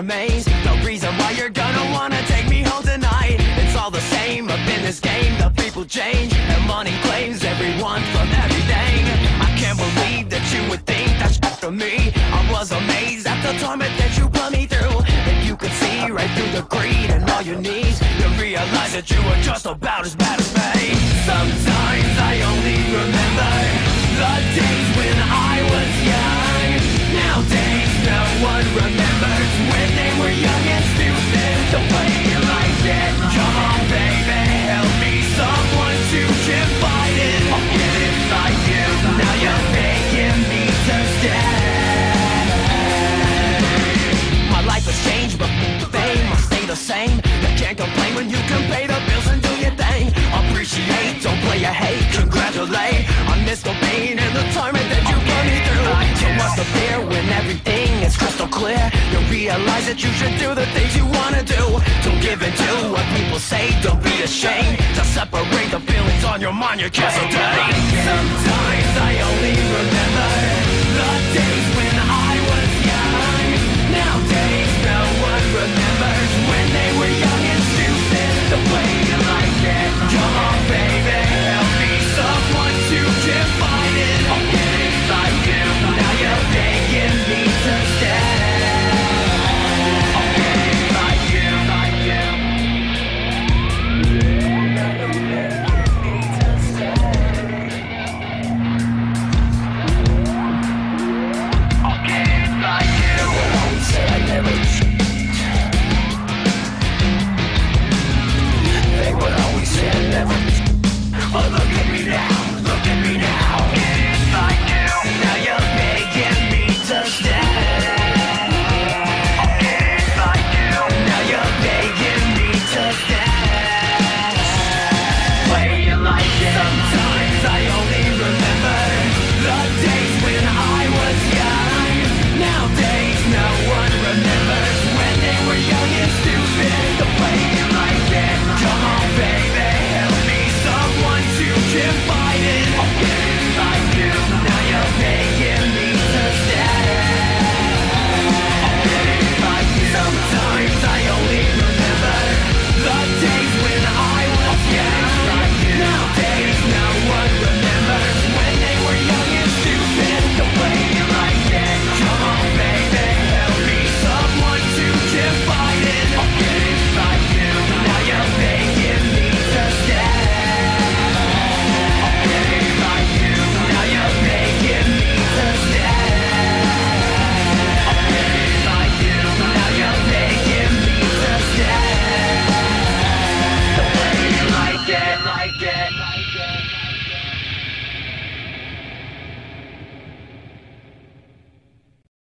remains. The reason why you're gonna wanna take me home tonight. It's all the same up in this game. The people change and money claims everyone from everything. I can't believe that you would think that's from me. I was amazed at the torment that you put me through. If you could see right through the greed and all your needs, you realize that you were just about as bad as me. Sometimes I only remember the days when I was young. Nowadays no one remembers when they were young and stupid. The way you liked it. Come on baby, help me, someone to confide in. I'll get inside you. Now you're begging me to stay. My life has changed, but fame will stay the same. You can't complain when you can pay the bills and do your thing. Appreciate, don't play a hate, congratulate. I miss the pain and the torment that you put me through. So what's the fear when everything is crystal clear? You realize that you should do the things you wanna do. Don't give in to what people say, don't be ashamed to separate the feelings on your mind, you can't. Sometimes I only remember